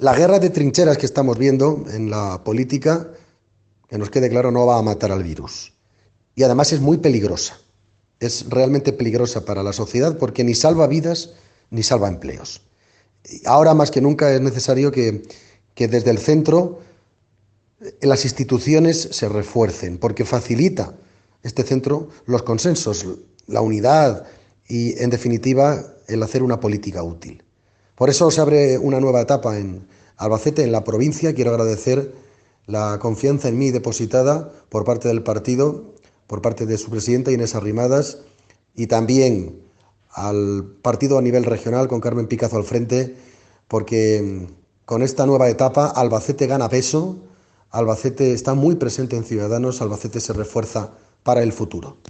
La guerra de trincheras que estamos viendo en la política, que nos quede claro, no va a matar al virus. Y además es muy peligrosa. Es realmente peligrosa para la sociedad porque ni salva vidas ni salva empleos. Ahora más que nunca es necesario que desde el centro las instituciones se refuercen porque facilita este centro los consensos, la unidad y, en definitiva, el hacer una política útil. Por eso se abre una nueva etapa en Albacete, en la provincia. Quiero agradecer la confianza en mí depositada por parte del partido, por parte de su presidenta Inés Arrimadas, y también al partido a nivel regional con Carmen Picazo al frente, porque con esta nueva etapa Albacete gana peso, Albacete está muy presente en Ciudadanos, Albacete se refuerza para el futuro.